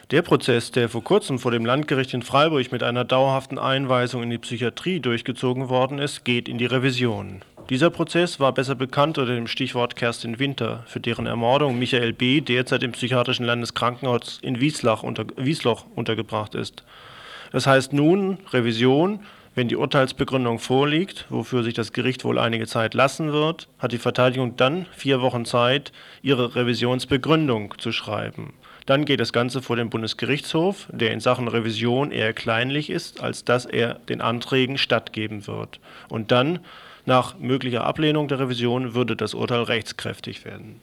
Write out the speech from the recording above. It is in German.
Der Prozess, der vor kurzem vor dem Landgericht in Freiburg mit einer dauerhaften Einweisung in die Psychiatrie durchgezogen worden ist, geht in die Revision. Dieser Prozess war besser bekannt unter dem Stichwort Kerstin Winter, für deren Ermordung Michael B. derzeit im psychiatrischen Landeskrankenhaus in Wiesloch untergebracht ist. Das heißt nun Revision, wenn die Urteilsbegründung vorliegt, wofür sich das Gericht wohl einige Zeit lassen wird, hat die Verteidigung dann 4 Wochen Zeit, ihre Revisionsbegründung zu schreiben. Dann geht das Ganze vor den Bundesgerichtshof, der in Sachen Revision eher kleinlich ist, als dass er den Anträgen stattgeben wird. Und dann, nach möglicher Ablehnung der Revision, würde das Urteil rechtskräftig werden.